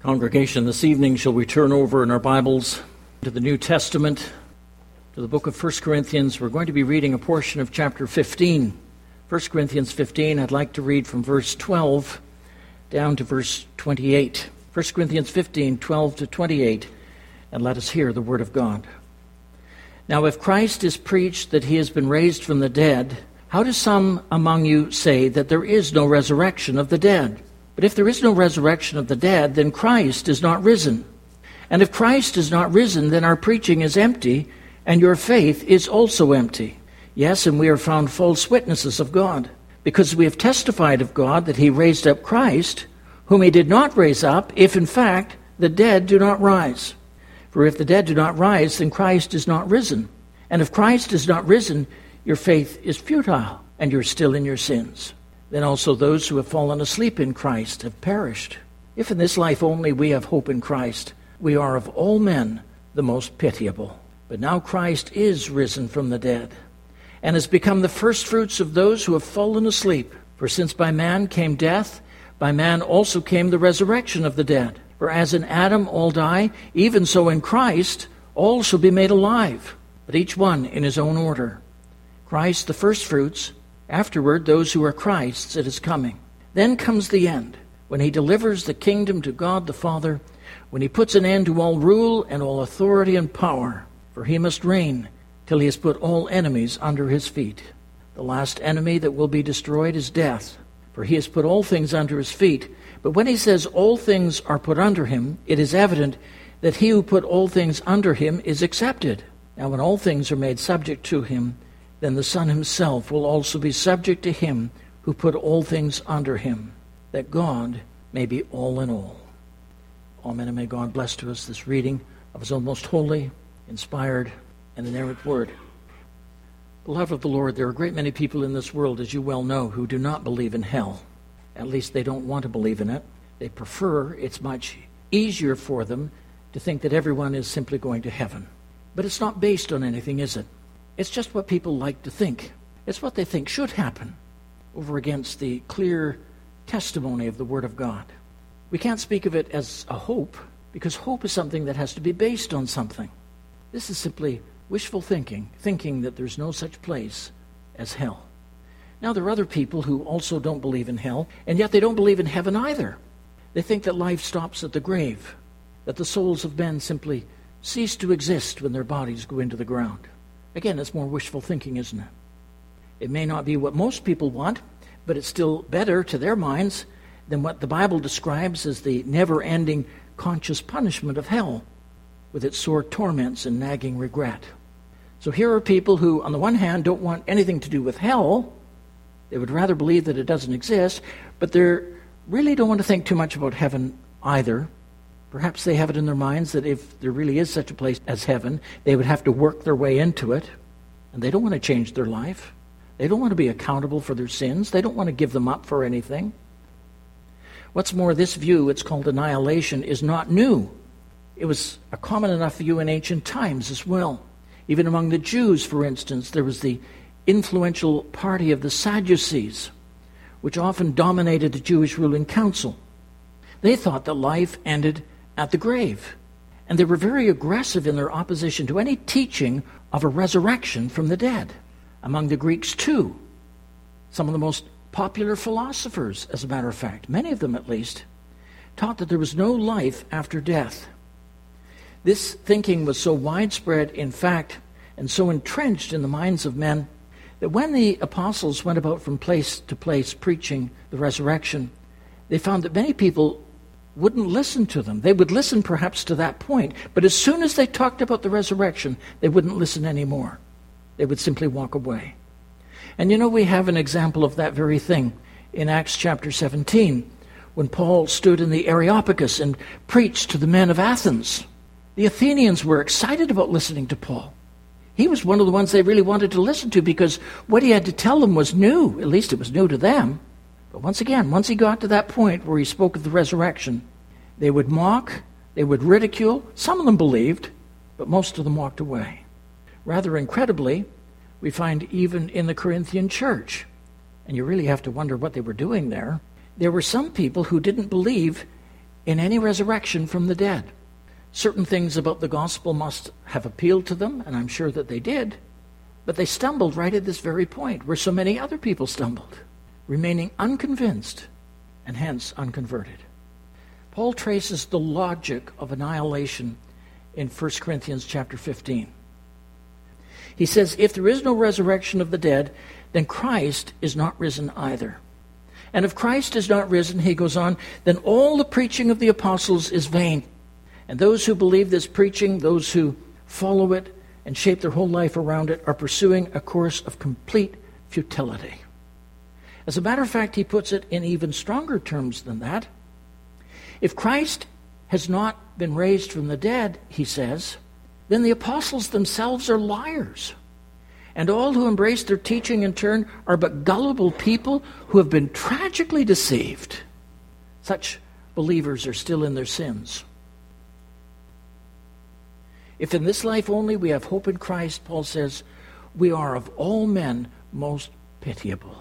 Congregation, this evening shall we turn over in our Bibles to the New Testament, to the book of 1 Corinthians. We're going to be reading a portion of chapter 15. 1 Corinthians 15, I'd like to read from verse 12 down to verse 28. 1 Corinthians 15, 12 to 28, and let us hear the word of God. Now, if Christ is preached that he has been raised from the dead, how do some among you say that there is no resurrection of the dead? But if there is no resurrection of the dead, then Christ is not risen. And if Christ is not risen, then our preaching is empty, and your faith is also empty. Yes, and we are found false witnesses of God, because we have testified of God that he raised up Christ, whom he did not raise up, if in fact the dead do not rise. For if the dead do not rise, then Christ is not risen. And if Christ is not risen, your faith is futile, and you're still in your sins. Then also those who have fallen asleep in Christ have perished. If in this life only we have hope in Christ, we are of all men the most pitiable. But now Christ is risen from the dead, and has become the firstfruits of those who have fallen asleep. For since by man came death, by man also came the resurrection of the dead. For as in Adam all die, even so in Christ all shall be made alive, but each one in his own order. Christ the firstfruits, afterward, those who are Christ's at his coming. Then comes the end, when he delivers the kingdom to God the Father, when he puts an end to all rule and all authority and power. For he must reign till he has put all enemies under his feet. The last enemy that will be destroyed is death, for he has put all things under his feet. But when he says all things are put under him, it is evident that he who put all things under him is accepted. Now when all things are made subject to him, then the Son himself will also be subject to him who put all things under him, that God may be all in all. Amen, and may God bless to us this reading of his own most holy, inspired, and inerrant word. Beloved of the Lord, there are a great many people in this world, as you well know, who do not believe in hell. At least they don't want to believe in it. They prefer, it's much easier for them to think that everyone is simply going to heaven. But it's not based on anything, is it? It's just what people like to think. It's what they think should happen over against the clear testimony of the Word of God. We can't speak of it as a hope, because hope is something that has to be based on something. This is simply wishful thinking, thinking that there's no such place as hell. Now, there are other people who also don't believe in hell, and yet they don't believe in heaven either. They think that life stops at the grave, that the souls of men simply cease to exist when their bodies go into the ground. Again, it's more wishful thinking, isn't it? It may not be what most people want, but it's still better to their minds than what the Bible describes as the never-ending conscious punishment of hell, with its sore torments and nagging regret. So here are people who, on the one hand, don't want anything to do with hell. They would rather believe that it doesn't exist, but they really don't want to think too much about heaven either. Perhaps they have it in their minds that if there really is such a place as heaven, they would have to work their way into it, and they don't want to change their life. They don't want to be accountable for their sins. They don't want to give them up for anything. What's more, this view, it's called annihilation, is not new. It was a common enough view in ancient times as well. Even among the Jews, for instance, there was the influential party of the Sadducees, which often dominated the Jewish ruling council. They thought that life ended at the grave, and they were very aggressive in their opposition to any teaching of a resurrection from the dead. Among the Greeks, too, some of the most popular philosophers, as a matter of fact, many of them at least, taught that there was no life after death. This thinking was so widespread, in fact, and so entrenched in the minds of men, that when the apostles went about from place to place preaching the resurrection, they found that many people wouldn't listen to them. They would listen perhaps to that point, but as soon as they talked about the resurrection, they wouldn't listen anymore. They would simply walk away. And you know, we have an example of that very thing in Acts chapter 17, when Paul stood in the Areopagus and preached to the men of Athens. The Athenians were excited about listening to Paul. He was one of the ones they really wanted to listen to because what he had to tell them was new. At least it was new to them. But once again, once he got to that point where he spoke of the resurrection, they would mock, they would ridicule. Some of them believed, but most of them walked away. Rather incredibly, we find even in the Corinthian church, and you really have to wonder what they were doing there, there were some people who didn't believe in any resurrection from the dead. Certain things about the gospel must have appealed to them, and I'm sure that they did, but they stumbled right at this very point where so many other people stumbled, remaining unconvinced and hence unconverted. Paul traces the logic of annihilation in 1 Corinthians chapter 15. He says, if there is no resurrection of the dead, then Christ is not risen either. And if Christ is not risen, he goes on, then all the preaching of the apostles is vain. And those who believe this preaching, those who follow it and shape their whole life around it, are pursuing a course of complete futility. As a matter of fact, he puts it in even stronger terms than that. If Christ has not been raised from the dead, he says, then the apostles themselves are liars. And all who embrace their teaching in turn are but gullible people who have been tragically deceived. Such believers are still in their sins. If in this life only we have hope in Christ, Paul says, we are of all men most pitiable.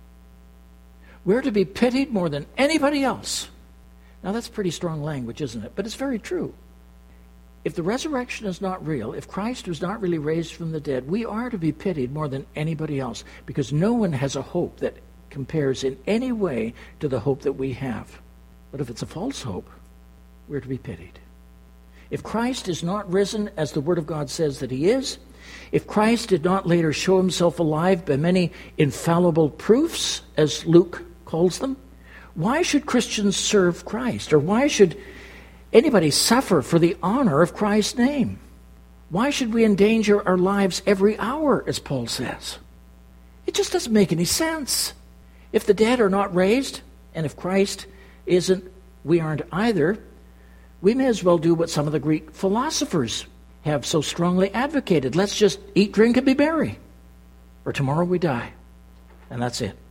We're to be pitied more than anybody else. Now that's pretty strong language, isn't it? But it's very true. If the resurrection is not real, if Christ was not really raised from the dead, we are to be pitied more than anybody else, because no one has a hope that compares in any way to the hope that we have. But if it's a false hope, we're to be pitied. If Christ is not risen as the Word of God says that he is, if Christ did not later show himself alive by many infallible proofs, as Luke calls them, why should Christians serve Christ? Or why should anybody suffer for the honor of Christ's name? Why should we endanger our lives every hour, as Paul says? It just doesn't make any sense. If the dead are not raised, and if Christ isn't, we aren't either, we may as well do what some of the Greek philosophers have so strongly advocated. Let's just eat, drink, and be merry. For tomorrow we die. And that's it.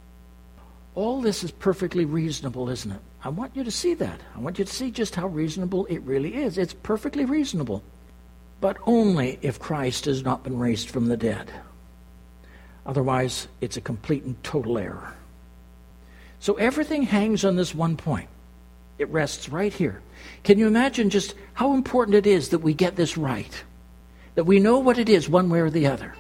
All this is perfectly reasonable, isn't it? I want you to see that. I want you to see just how reasonable it really is. It's perfectly reasonable. But only if Christ has not been raised from the dead. Otherwise, it's a complete and total error. So everything hangs on this one point. It rests right here. Can you imagine just how important it is that we get this right? That we know what it is one way or the other.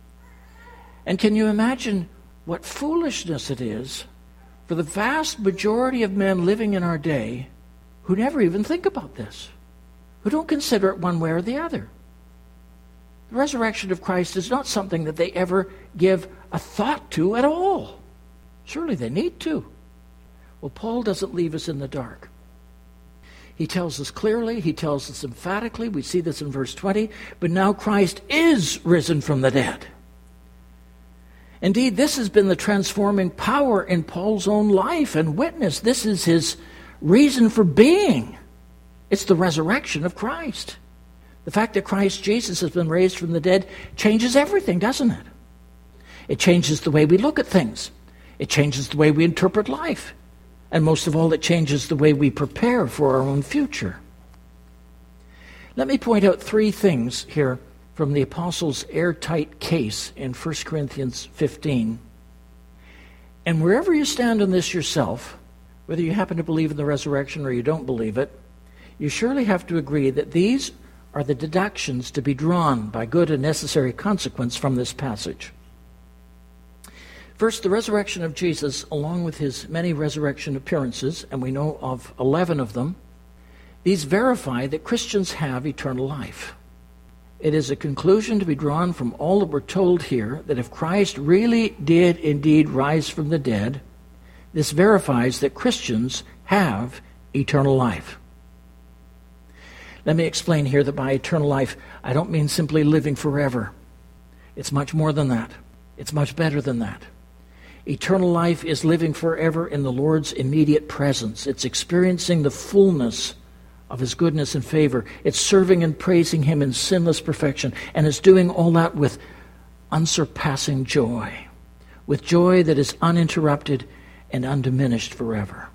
And can you imagine what foolishness it is for the vast majority of men living in our day who never even think about this, who don't consider it one way or the other? The resurrection of Christ is not something that they ever give a thought to at all. Surely they need to. Well, Paul doesn't leave us in the dark. He tells us clearly, he tells us emphatically, we see this in verse 20, but now Christ is risen from the dead. Indeed, this has been the transforming power in Paul's own life and witness. This is his reason for being. It's the resurrection of Christ. The fact that Christ Jesus has been raised from the dead changes everything, doesn't it? It changes the way we look at things. It changes the way we interpret life. And most of all, it changes the way we prepare for our own future. Let me point out three things here from the Apostles' airtight case in 1 Corinthians 15. And wherever you stand on this yourself, whether you happen to believe in the resurrection or you don't believe it, you surely have to agree that these are the deductions to be drawn by good and necessary consequence from this passage. First, the resurrection of Jesus, along with his many resurrection appearances, and we know of 11 of them, these verify that Christians have eternal life. It is a conclusion to be drawn from all that we're told here, that if Christ really did indeed rise from the dead, this verifies that Christians have eternal life. Let me explain here that by eternal life, I don't mean simply living forever. It's much more than that. It's much better than that. Eternal life is living forever in the Lord's immediate presence. It's experiencing the fullness of his goodness and favor. It's serving and praising him in sinless perfection. And it's doing all that with unsurpassing joy. With joy that is uninterrupted and undiminished forever.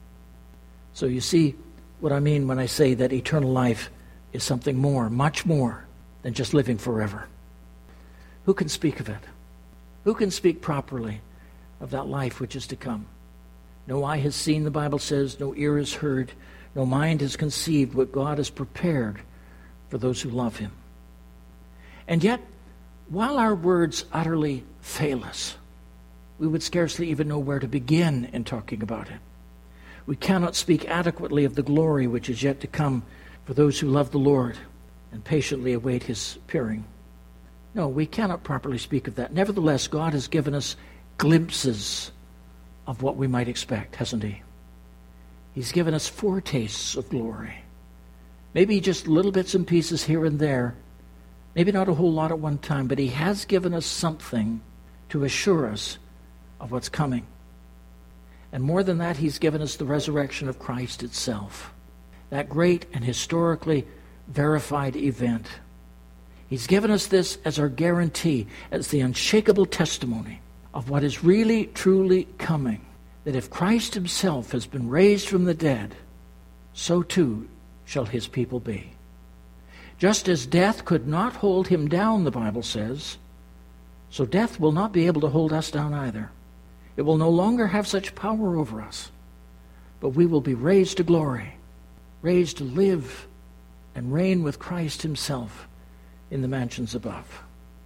So you see what I mean when I say that eternal life is something more, much more than just living forever. Who can speak of it? Who can speak properly of that life which is to come? No eye has seen, the Bible says, no ear has heard, No mind has conceived what God has prepared for those who love him. And yet, while our words utterly fail us, we would scarcely even know where to begin in talking about it. We cannot speak adequately of the glory which is yet to come for those who love the Lord and patiently await his appearing. No, we cannot properly speak of that. Nevertheless, God has given us glimpses of what we might expect, hasn't he? He's given us foretastes of glory. Maybe just little bits and pieces here and there. Maybe not a whole lot at one time, but he has given us something to assure us of what's coming. And more than that, he's given us the resurrection of Christ itself. That great and historically verified event. He's given us this as our guarantee, as the unshakable testimony of what is really, truly coming. That if Christ himself has been raised from the dead, so too shall his people be. Just as death could not hold him down, the Bible says, so death will not be able to hold us down either. It will no longer have such power over us, but we will be raised to glory, raised to live and reign with Christ himself in the mansions above.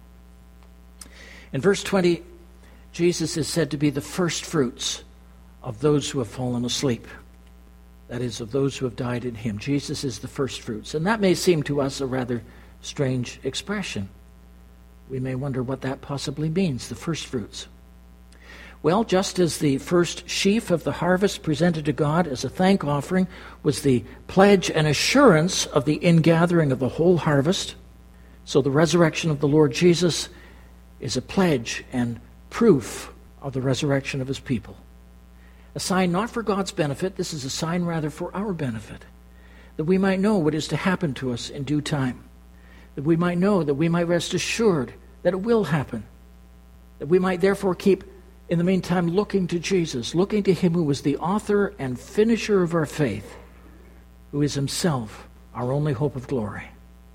In verse 20, Jesus is said to be the first fruits of those who have fallen asleep. That is, of those who have died in him. Jesus is the first fruits. And that may seem to us a rather strange expression. We may wonder what that possibly means, the first fruits. Well, just as the first sheaf of the harvest presented to God as a thank offering was the pledge and assurance of the ingathering of the whole harvest, so the resurrection of the Lord Jesus is a pledge and proof of the resurrection of his people. A sign not for God's benefit, this is a sign rather for our benefit, that we might know what is to happen to us in due time, that we might know, that we might rest assured that it will happen, that we might therefore keep, in the meantime, looking to Jesus, looking to him who was the author and finisher of our faith, who is himself our only hope of glory.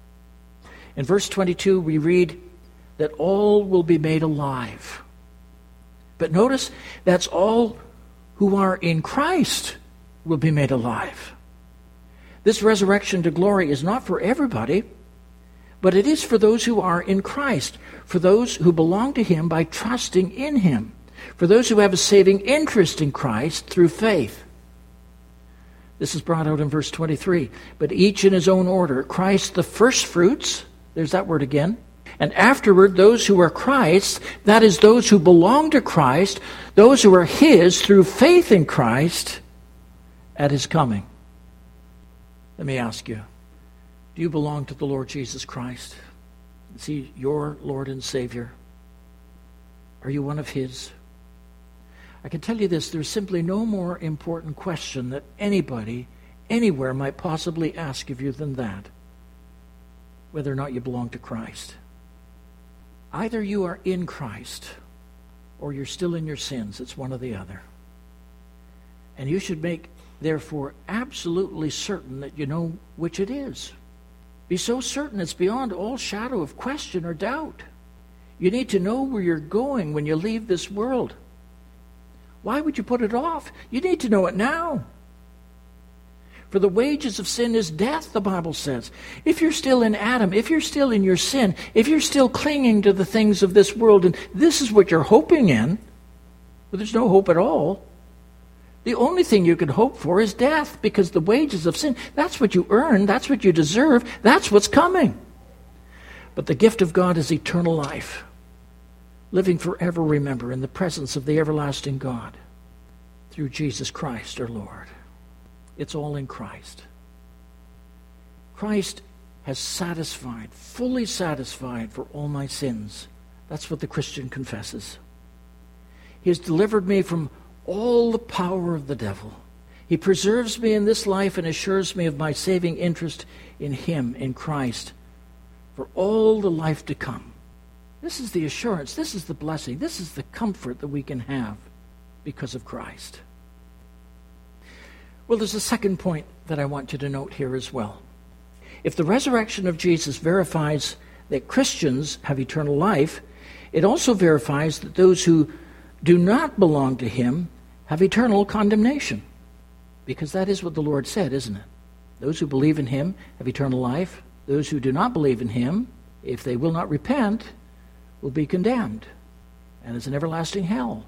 In verse 22, we read that all will be made alive. But notice, that's all who are in Christ will be made alive. This resurrection to glory is not for everybody, but it is for those who are in Christ, for those who belong to him by trusting in him, for those who have a saving interest in Christ through faith. This is brought out in verse 23. But each in his own order, Christ the first fruits, there's that word again, and afterward those who are Christ's, that is those who belong to Christ, those who are his through faith in Christ at his coming. Let me ask you, do you belong to the Lord Jesus Christ? Is he your Lord and Savior? Are you one of his? I can tell you this, there's simply no more important question that anybody, anywhere might possibly ask of you than that, whether or not you belong to Christ. Either you are in Christ or you're still in your sins. It's one or the other. And you should make, therefore, absolutely certain that you know which it is. Be so certain it's beyond all shadow of question or doubt. You need to know where you're going when you leave this world. Why would you put it off? You need to know it now. For the wages of sin is death, the Bible says. If you're still in Adam, if you're still in your sin, if you're still clinging to the things of this world, and this is what you're hoping in, well, there's no hope at all. The only thing you can hope for is death, because the wages of sin, that's what you earn, that's what you deserve, that's what's coming. But the gift of God is eternal life, living forever, remember, in the presence of the everlasting God, through Jesus Christ our Lord. It's all in Christ. Christ has satisfied, fully satisfied for all my sins. That's what the Christian confesses. He has delivered me from all the power of the devil. He preserves me in this life and assures me of my saving interest in him, in Christ, for all the life to come. This is the assurance, this is the blessing, this is the comfort that we can have because of Christ. Well, there's a second point that I want you to note here as well. If the resurrection of Jesus verifies that Christians have eternal life, it also verifies that those who do not belong to him have eternal condemnation. because that is what the Lord said, isn't it? Those who believe in him have eternal life. Those who do not believe in him, if they will not repent, will be condemned, and it's an everlasting hell.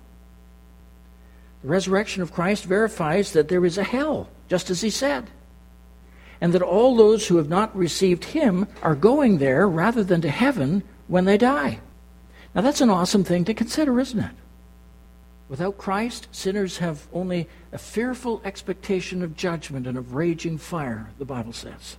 The resurrection of Christ verifies that there is a hell, just as he said, and that all those who have not received him are going there rather than to heaven when they die. Now that's an awesome thing to consider, isn't it? Without Christ, sinners have only a fearful expectation of judgment and of raging fire, the Bible says.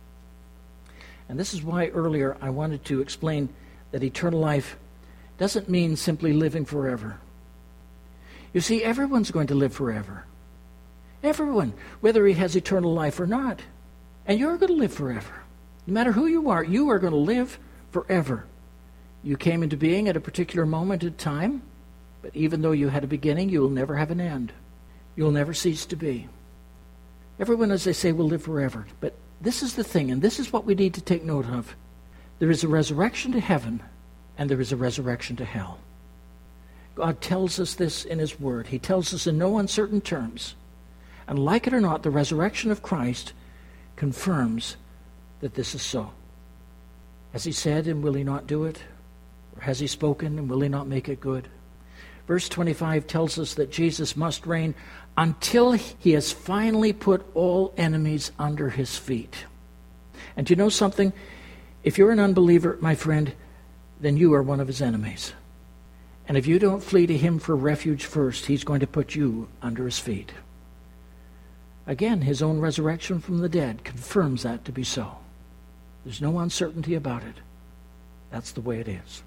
And this is why earlier I wanted to explain that eternal life doesn't mean simply living forever. You see, everyone's going to live forever. Everyone, whether he has eternal life or not. And you're going to live forever. No matter who you are going to live forever. You came into being at a particular moment in time, but even though you had a beginning, you will never have an end. You will never cease to be. Everyone, as they say, will live forever. But this is the thing, and this is what we need to take note of. There is a resurrection to heaven, and there is a resurrection to hell. God tells us this in his word. He tells us in no uncertain terms. And like it or not, the resurrection of Christ confirms that this is so. Has he said, and will he not do it? Or has he spoken, and will he not make it good? Verse 25 tells us that Jesus must reign until he has finally put all enemies under his feet. And do you know something? If you're an unbeliever, my friend, then you are one of his enemies. And if you don't flee to him for refuge first, he's going to put you under his feet. Again, his own resurrection from the dead confirms that to be so. There's no uncertainty about it. That's the way it is.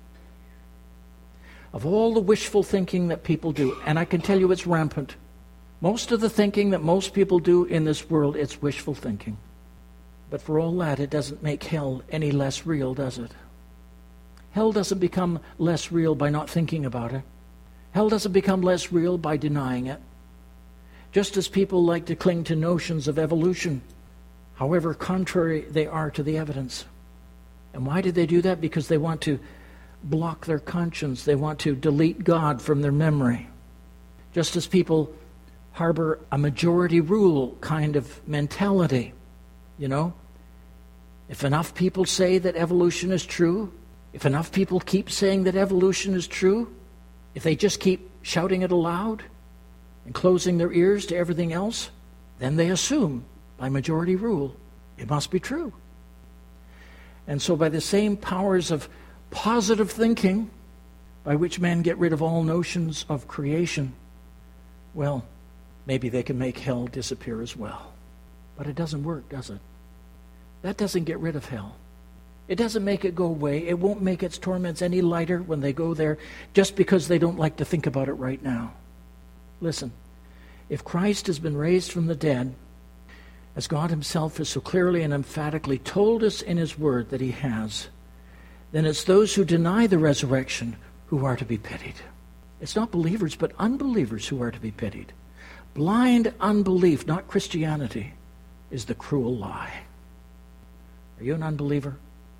Of all the wishful thinking that people do, and I can tell you it's rampant, most of the thinking that most people do in this world, it's wishful thinking. But for all that, it doesn't make hell any less real, does it? Hell doesn't become less real by not thinking about it. Hell doesn't become less real by denying it. Just as people like to cling to notions of evolution, however contrary they are to the evidence. And why do they do that? Because they want to block their conscience. They want to delete God from their memory. Just as people harbor a majority rule kind of mentality. You know, if enough people say that evolution is true, if enough people keep saying that evolution is true, if they just keep shouting it aloud and closing their ears to everything else, then they assume, by majority rule, it must be true. And so by the same powers of positive thinking, by which men get rid of all notions of creation, well, maybe they can make hell disappear as well. But it doesn't work, does it? That doesn't get rid of hell. It doesn't make it go away. It won't make its torments any lighter when they go there just because they don't like to think about it right now. Listen, if Christ has been raised from the dead, as God himself has so clearly and emphatically told us in his word that he has, then it's those who deny the resurrection who are to be pitied. It's not believers, but unbelievers who are to be pitied. Blind unbelief, not Christianity, is the cruel lie. Are you an unbeliever?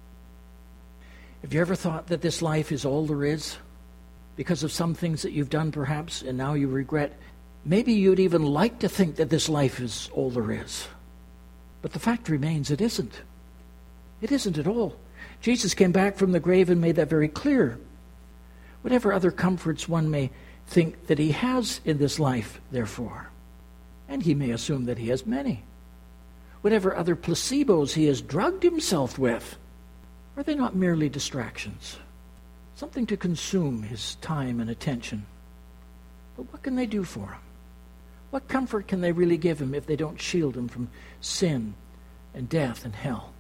Have you ever thought that this life is all there is? Because of some things that you've done perhaps, and now you regret. Maybe you'd even like to think that this life is all there is. But the fact remains, it isn't. It isn't at all. Jesus came back from the grave and made that very clear. Whatever other comforts one may think that he has in this life, therefore, and he may assume that he has many, whatever other placebos he has drugged himself with, are they not merely distractions? Something to consume his time and attention. But what can they do for him? What comfort can they really give him if they don't shield him from sin and death and hell?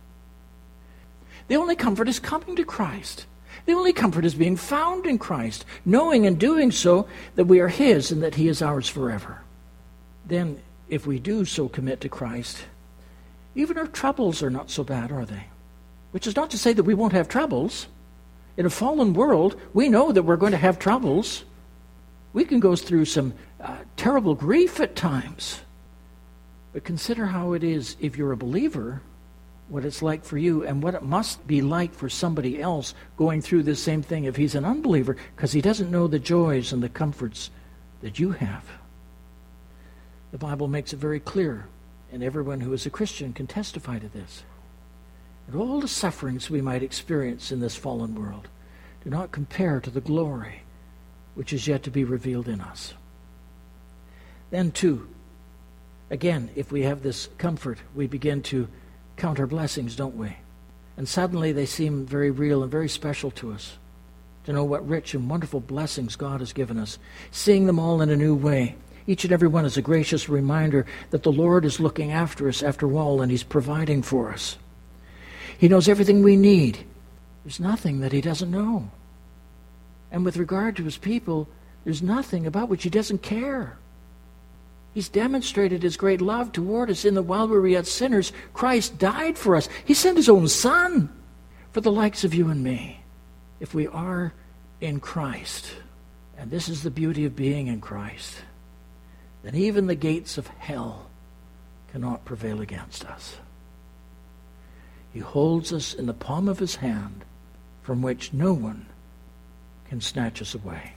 The only comfort is coming to Christ. The only comfort is being found in Christ, knowing and doing so that we are his and that he is ours forever. Then, if we do so commit to Christ, even our troubles are not so bad, are they? Which is not to say that we won't have troubles. In a fallen world, we know that we're going to have troubles. We can go through some terrible grief at times. But consider how it is if you're a believer, what it's like for you and what it must be like for somebody else going through this same thing if he's an unbeliever, because he doesn't know the joys and the comforts that you have. The Bible makes it very clear, and everyone who is a Christian can testify to this. And all the sufferings we might experience in this fallen world do not compare to the glory which is yet to be revealed in us. Then too, again, if we have this comfort, we begin to count our blessings, don't we? And suddenly they seem very real and very special to us, to know what rich and wonderful blessings God has given us, seeing them all in a new way. Each and every one is a gracious reminder that the Lord is looking after us after all, and He's providing for us. He knows everything we need. There's nothing that He doesn't know. And with regard to His people, there's nothing about which He doesn't care. He's demonstrated His great love toward us in that while we were yet sinners, Christ died for us. He sent His own Son for the likes of you and me, if we are in Christ. And this is the beauty of being in Christ, that even the gates of hell cannot prevail against us. He holds us in the palm of His hand, from which no one can snatch us away.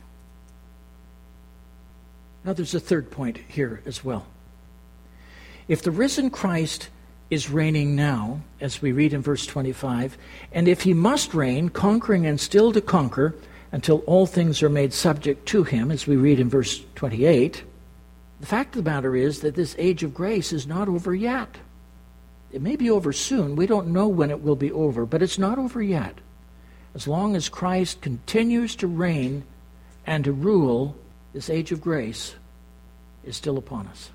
Now there's a third point here as well. If the risen Christ is reigning now, as we read in verse 25, and if He must reign, conquering and still to conquer, until all things are made subject to Him, as we read in verse 28, the fact of the matter is that this age of grace is not over yet. It may be over soon. We don't know when it will be over, but it's not over yet. As long as Christ continues to reign and to rule, this age of grace is still upon us.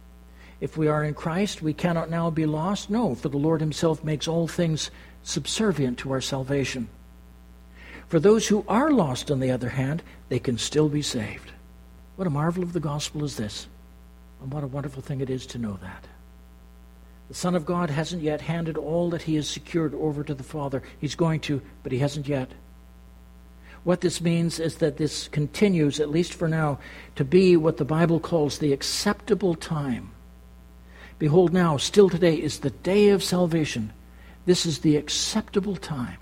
If we are in Christ, we cannot now be lost. No, for the Lord Himself makes all things subservient to our salvation. For those who are lost, on the other hand, they can still be saved. What a marvel of the gospel is this, and what a wonderful thing it is to know that. The Son of God hasn't yet handed all that He has secured over to the Father. He's going to, but He hasn't yet. What this means is that this continues, at least for now, to be what the Bible calls the acceptable time. Behold now, still today is the day of salvation. This is the acceptable time.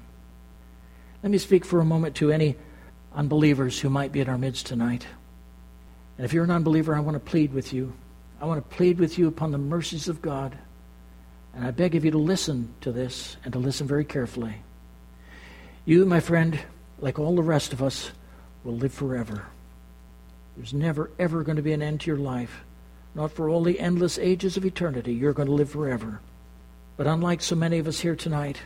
Let me speak for a moment to any unbelievers who might be in our midst tonight. And if you're an unbeliever, I want to plead with you. I want to plead with you upon the mercies of God. And I beg of you to listen to this, and to listen very carefully. You, my friend, like all the rest of us, will live forever. There's never, ever going to be an end to your life. Not for all the endless ages of eternity. You're going to live forever. But unlike so many of us here tonight,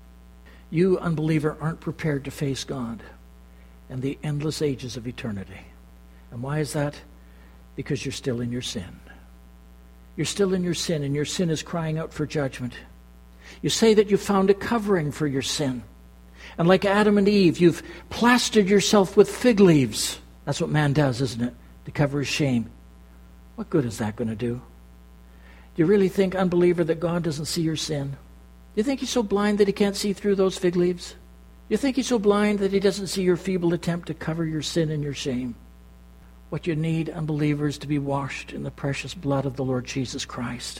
you, unbeliever, aren't prepared to face God and the endless ages of eternity. And why is that? Because you're still in your sin. You're still in your sin, and your sin is crying out for judgment. You say that you found a covering for your sin. And like Adam and Eve, you've plastered yourself with fig leaves. That's what man does, isn't it? To cover his shame. What good is that going to do? Do you really think, unbeliever, that God doesn't see your sin? Do you think He's so blind that He can't see through those fig leaves? Do you think He's so blind that He doesn't see your feeble attempt to cover your sin and your shame? What you need, unbeliever, is to be washed in the precious blood of the Lord Jesus Christ.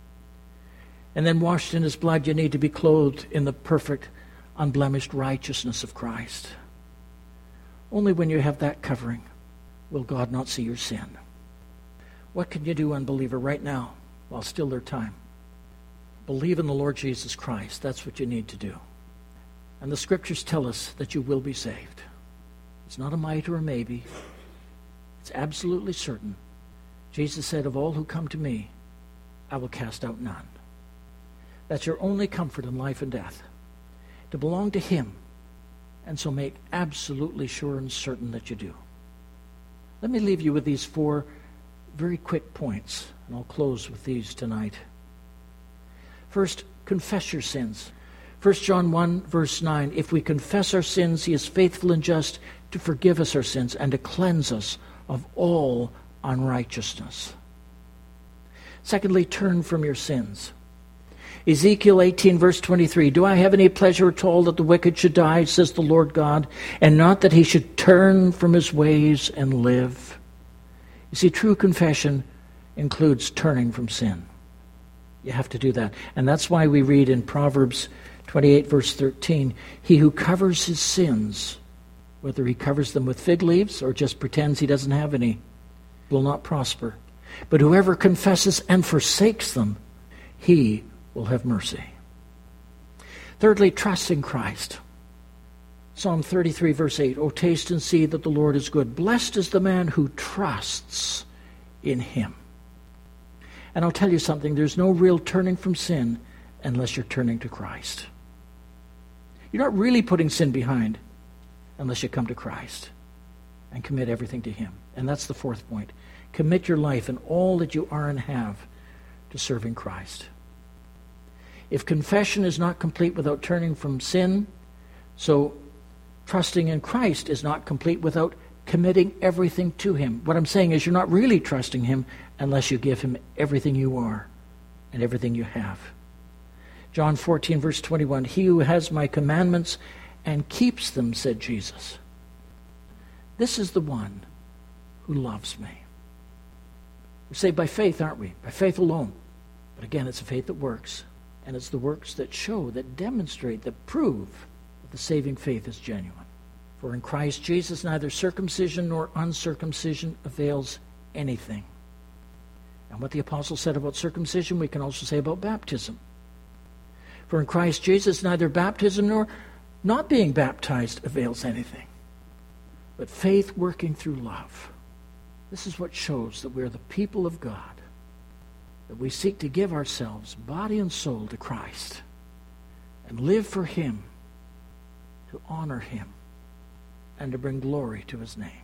And then washed in His blood, you need to be clothed in the perfect, unblemished righteousness of Christ. Only when you have that covering will God not see your sin. What can you do, unbeliever, right now, while still there's time? Believe in the Lord Jesus Christ. That's what you need to do. And the Scriptures tell us that you will be saved. It's not a might or a maybe. It's absolutely certain. Jesus said, of all who come to me, I will cast out none. That's your only comfort in life and death, to belong to Him, and so make absolutely sure and certain that you do. Let me leave you with these 4 very quick points, and I'll close with these tonight. First, confess your sins. 1 John 1, verse 9, if we confess our sins, He is faithful and just to forgive us our sins and to cleanse us of all unrighteousness. Secondly, turn from your sins. Ezekiel 18, verse 23, do I have any pleasure at all that the wicked should die, says the Lord God, and not that he should turn from his ways and live? You see, true confession includes turning from sin. You have to do that. And that's why we read in Proverbs 28, verse 13, he who covers his sins, whether he covers them with fig leaves or just pretends he doesn't have any, will not prosper. But whoever confesses and forsakes them, he will have mercy. Thirdly, trust in Christ. Psalm 33, verse 8, "O taste and see that the Lord is good. Blessed is the man who trusts in him." And I'll tell you something, there's no real turning from sin unless you're turning to Christ. You're not really putting sin behind unless you come to Christ and commit everything to him. And that's the fourth point. Commit your life and all that you are and have to serving Christ. If confession is not complete without turning from sin, so trusting in Christ is not complete without committing everything to him. What I'm saying is you're not really trusting him unless you give him everything you are and everything you have. John 14, verse 21, "He who has my commandments and keeps them," said Jesus, "this is the one who loves me." We're saved by faith, aren't we? By faith alone. But again, it's a faith that works. And it's the works that show, that demonstrate, that prove that the saving faith is genuine. For in Christ Jesus neither circumcision nor uncircumcision avails anything. And what the apostle said about circumcision, we can also say about baptism. For in Christ Jesus neither baptism nor not being baptized avails anything, but faith working through love. This is what shows that we're the people of God, that we seek to give ourselves, body and soul, to Christ and live for him, to honor him, and to bring glory to his name.